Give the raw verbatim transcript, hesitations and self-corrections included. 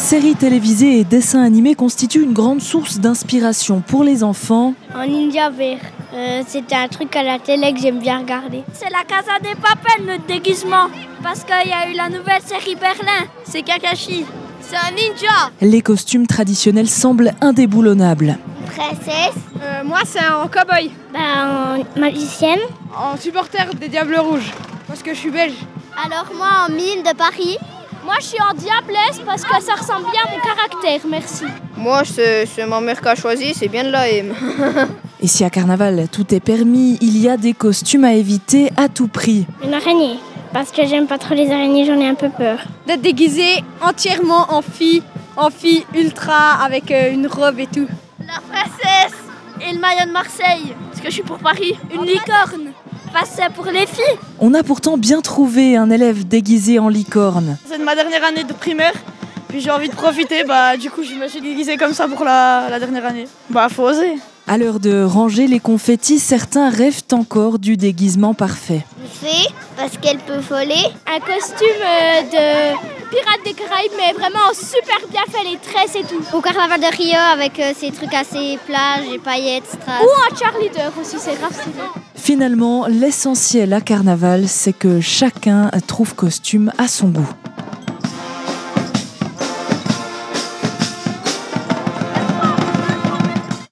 Séries télévisées et dessins animés constituent une grande source d'inspiration pour les enfants. Un ninja vert, euh, c'était un truc à la télé que j'aime bien regarder. C'est la Casa des Papel, notre déguisement, parce qu'il y a eu la nouvelle série Berlin, c'est Kakashi. C'est un ninja. Les costumes traditionnels semblent indéboulonnables. Princesse, Euh, moi, c'est en cow-boy, bah, en magicienne. en supporter des Diables Rouges, parce que je suis belge. Alors moi en mine de Paris. Moi, je suis en diablesse parce que ça ressemble bien à mon caractère, merci. Moi, c'est c'est ma mère qui a choisi, c'est bien de la M. Et si à Carnaval tout est permis, il y a des costumes à éviter à tout prix. Une araignée, parce que j'aime pas trop les araignées, j'en ai un peu peur. D'être déguisé entièrement en fille, en fille ultra, avec euh, une robe et tout. La princesse et le maillot de Marseille, parce que je suis pour Paris. Une licorne, parce que c'est pour les filles. On a pourtant bien trouvé un élève déguisé en licorne. C'est ma dernière année de primaire, puis j'ai envie de profiter, bah du coup je me suis déguisée comme ça pour la, la dernière année. Bah faut oser. À l'heure de ranger les confettis, certains rêvent encore du déguisement parfait. Une fée, parce qu'elle peut voler. Un costume euh, de pirate des Caraïbes, mais vraiment super bien fait, les tresses et tout. Au carnaval de Rio avec euh, ces trucs assez plages et paillettes, strass. Ou un Charlie-Deur aussi, c'est grave stylé. Finalement, l'essentiel à Carnaval, c'est que chacun trouve costume à son goût.